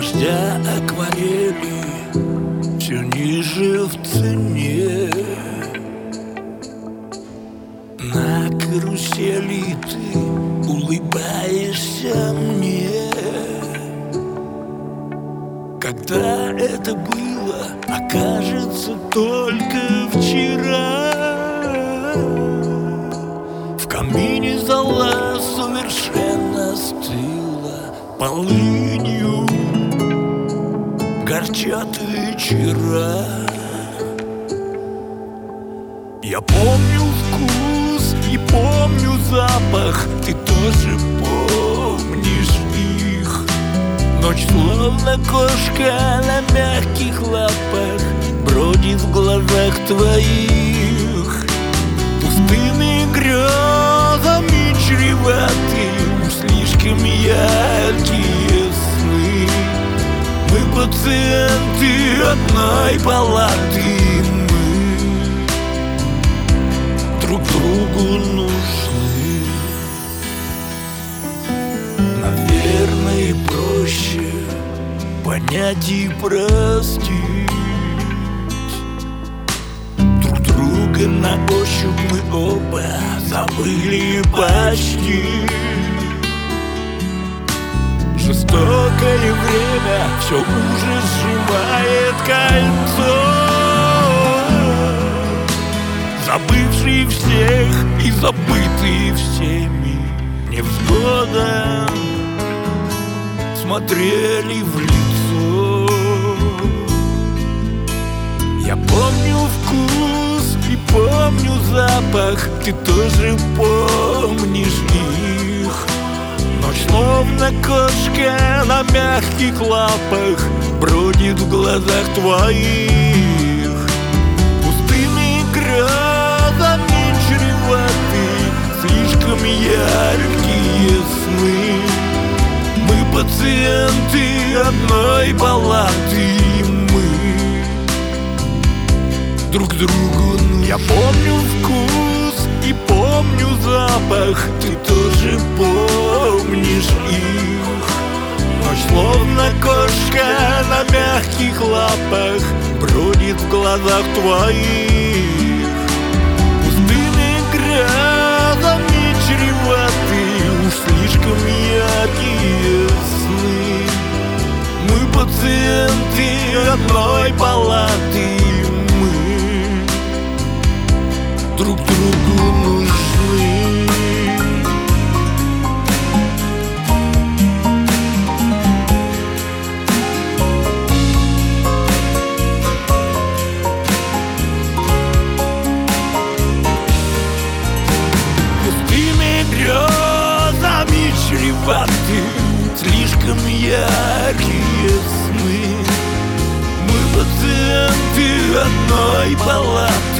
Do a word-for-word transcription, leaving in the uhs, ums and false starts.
дождя акварели все ниже в цене. На карусели ты улыбаешься мне. Когда это было, окажется только вчера. В камине зола совершенно стыла полынью, горчат вечера. Я помню вкус и помню запах, ты тоже помнишь их. Ночь словно кошка на мягких лапах бродит в глазах твоих. Пустыми грезами чреватым слишком яркие сны. Мы пациенты одной палаты, друг другу нужны. Наверное, проще понять и простить друг друга на ощупь. Мы оба забыли почти. Жестокое время все уже сжимает кольцо, забывший всех и забытый всеми невзгодам смотрели в лицо. Я помню вкус и помню запах, ты тоже помнишь их. Ночь словно кошка на мягких лапах бродит в глазах твоих. Пустыми грозами чреваты слишком яркие сны. Мы пациенты одной палаты, мы друг другу нужны. Я помню вкус и помню запах, ты тоже помнишь их. Ночь словно кошка на мягких лапах бродит в глазах твоих. Пустыми грозами чреваты уж слишком яркие сны. Мы пациенты одной палаты, мы друг другу нужны. Пустыми грезами чреваты слишком яркие сны. Мы пациенты одной палаты,